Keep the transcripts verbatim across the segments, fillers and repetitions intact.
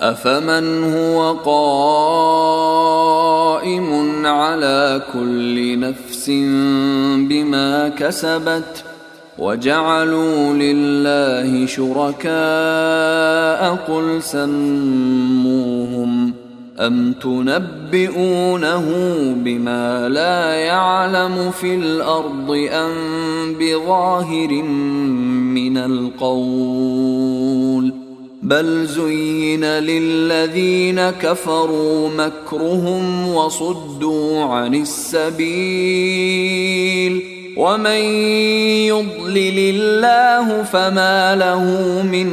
أفمن هو قائم على كل نفس بما كسبت وجعلوا لله شركاء قل سموهم أم تنبئونه بما لا يعلم في الأرض أم بظاهر من القول بل زين للذين كفروا مكرهم وصدوا عن السبيل ومن يضلل الله فما له من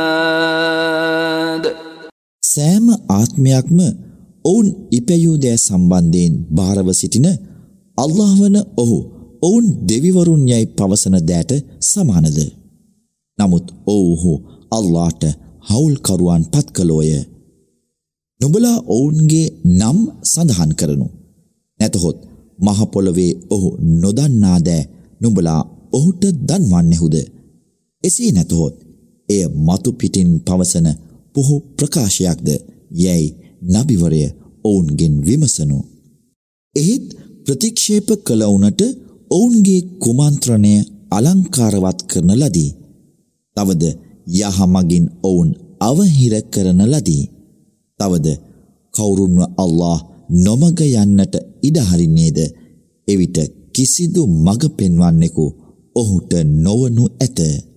هاد. සෑම ආත්මයක්ම ඔවුන් ඉපැයූ දෑ සම්බන්ධයෙන් බාරව සිටින අල්ලාහ් වන ඔහු ඔවුන් දෙවිවරුන් යයි පවසන දෑට සමානද? නමුත් ඔව්හු අල්ලාහ්ට හවුල්කරුවන් පත් කළෝය. නුඹලා ඔවුන්ගේ නම් සඳහන් කරනු. නැතහොත් මහ පොළවේ ඔහු නොදන්නා දෑ නුඹලා ඔහුට දන්වන්නේහුද? එසේ නැතහොත් එය මතු පිටින් පවසන පුහු ප්‍රකාශයක්ද යැයි නබිවරය ඔවුන්ගෙන් විමසනු. එහෙත් ප්‍රතික්ෂේප කළ උනට ඔවුන්ගේ කුමන්ත්‍රණය අලංකාරවත් කරන ලදී. තවද යහමගින් ඔවුන් අවහිර කරන ලදී. තවද කවුරුන්ව අල්ලාහ් නොමග යන්නට ඉඩ හරින්නේද? එවිට කිසිදු මඟ පෙන්වන්නෙකු ඔහුට නොවනු ඇත.